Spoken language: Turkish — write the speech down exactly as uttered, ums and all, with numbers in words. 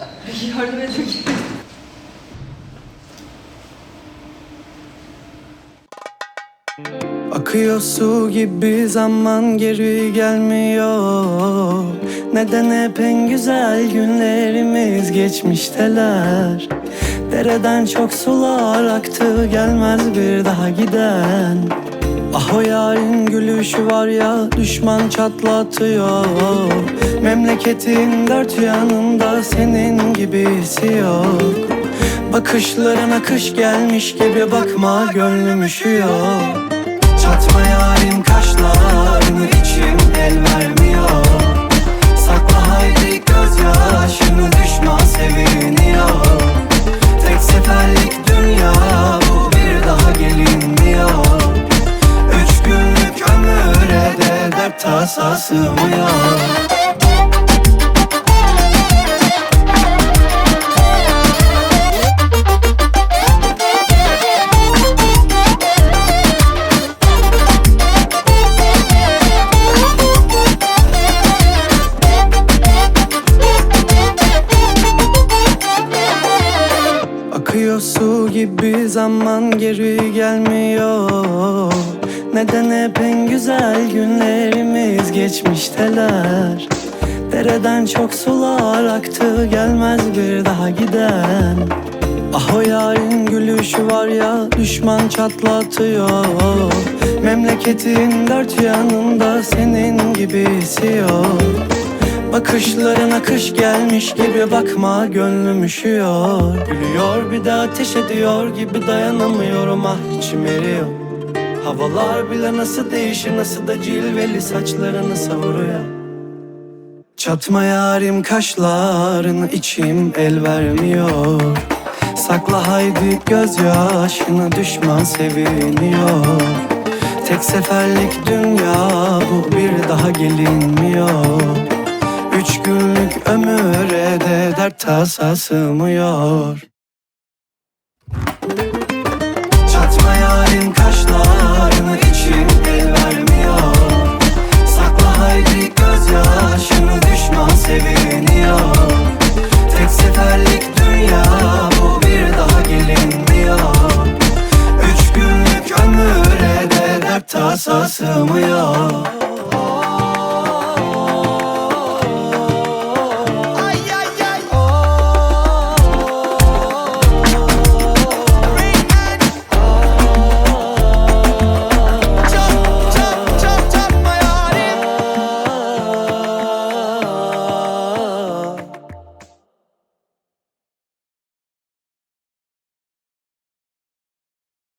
Yardım etmek için. Akıyor su gibi zaman geri gelmiyor. Neden hep en güzel günlerimiz geçmişteler. Dereden çok sular aktı, gelmez bir daha giden. Ah o yarın gülüşü var ya, düşman çatlatıyor. Memleketin dört yanında senin gibisi yok. Bakışlarına kış gelmiş gibi bakma, gönlüm üşüyor. Çatma yarim kaşlarını, içim el vermiyor. Sakla haydi gözyaşını, düşman seviniyor. Tek seferlik dünya bu, bir daha gelinmiyor. Üç günlük ömüre de dert tasa sığmıyor. Akıyor su gibi zaman geri gelmiyor. Neden hep en güzel günlerimiz geçmişteler. Dereden çok sular aktı, gelmez bir daha giden. Ah o yarın gülüşü var ya, düşman çatlatıyor. Memleketin dört yanında senin gibisi yok. Bakışlarına kış gelmiş gibi bakma, gönlüm üşüyor. Gülüyor bir de ateş ediyor gibi, dayanamıyorum ah içim eriyor. Havalar bile nasıl değişir, nasıl da cilveli saçlarını savuruyor. Çatma yarim kaşlarını, içim el vermiyor. Sakla haydi gözyaşını, düşman seviniyor. Tek seferlik dünya bu, bir daha gelinmiyor. Üç günlük ömüre de dert tasa sığmıyor. Çatma yarim kaşlarını, içim el vermiyor. Sakla haydi gözyaşını, düşman seviniyor. Tek seferlik dünya bu, bir daha gelinmiyor. Üç günlük ömüre de dert tasa sığmıyor.